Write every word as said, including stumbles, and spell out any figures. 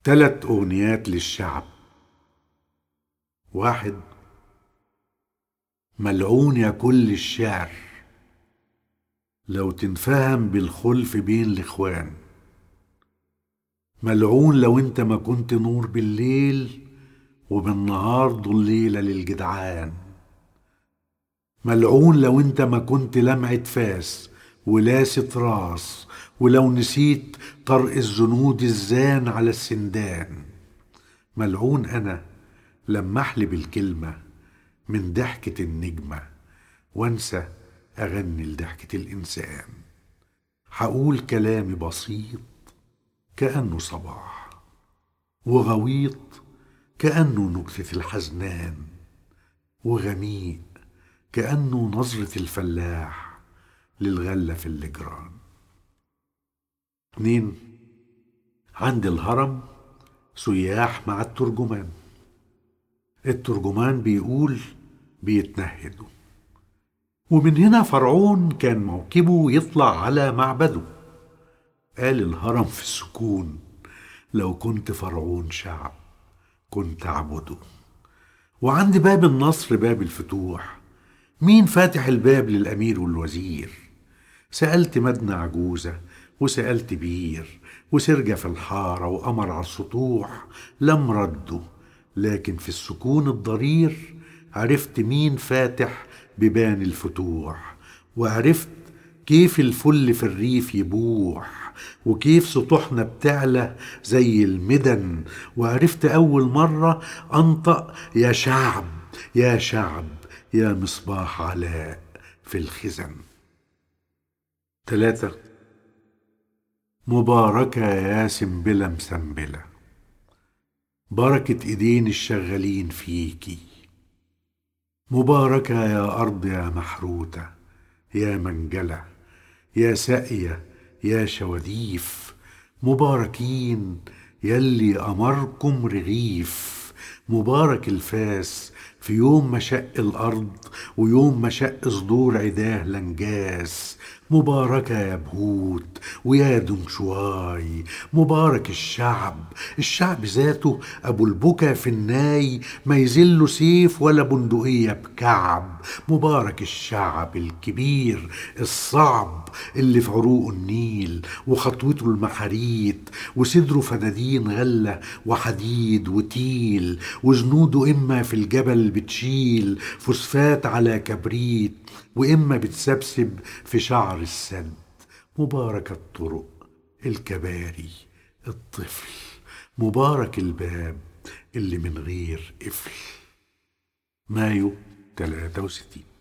ثلاث أغنيات للشعب. واحد: ملعون يا كل الشعر، لو تنفهم بالخلف بين الإخوان. ملعون لو انت ما كنت نور بالليل وبالنهار ضليلة للجدعان. ملعون لو انت ما كنت لمعة فاس ولاسة راس، ولو نسيت طرق الزنود الزان على السندان. ملعون أنا لما أحلب الكلمة من ضحكة النجمة وانسى أغني لضحكة الإنسان. حقول كلامي بسيط كأنه صباح، وغويط كأنه نكتة الحزنان، وغميق كأنه نظرة الفلاح للغلة في الجران. اتنين: عند الهرم سياح مع الترجمان. الترجمان بيقول بيتنهدوا، ومن هنا فرعون كان موكبه يطلع على معبده. قال الهرم في السكون: لو كنت فرعون شعب كنت أعبده. وعند باب النصر باب الفتوح، مين فاتح الباب للأمير والوزير؟ سألت مدنة عجوزة وسألت بير وسرجة في الحارة وقمر على السطوح، لم ردوا. لكن في السكون الضرير عرفت مين فاتح ببان الفتوح، وعرفت كيف الفل في الريف يبوح، وكيف سطوحنا بتعلى زي المدن. وعرفت أول مرة أنطق يا شعب يا شعب يا مصباح علاء في الخزن. ثلاثة: مباركة يا سنبلة مسنبلة، بركة ايدين الشغالين فيكي. مباركة يا أرض يا محروتة يا منجلة يا ساقية يا شواديف. مباركين يلي أمركم رغيف. مبارك الفاس في يوم ما شق الأرض ويوم ما شق صدور عداه لنجاس. مباركة يا بهوت ويا دمشواي. مبارك الشعب، الشعب ذاته أبو البكا في الناي، ما يزله سيف ولا بندقية بكعب. مبارك الشعب الكبير الصعب اللي في عروقه النيل وخطوته المحاريت وصدره فدادين غلة وحديد وتيل، وجنوده إما في الجبل بتشيل فوسفات على كبريت، وإما بتسبسب في شعر السد. مبارك الطرق الكباري الطفل، مبارك الباب اللي من غير قفل. مايو ثلاثة وستين.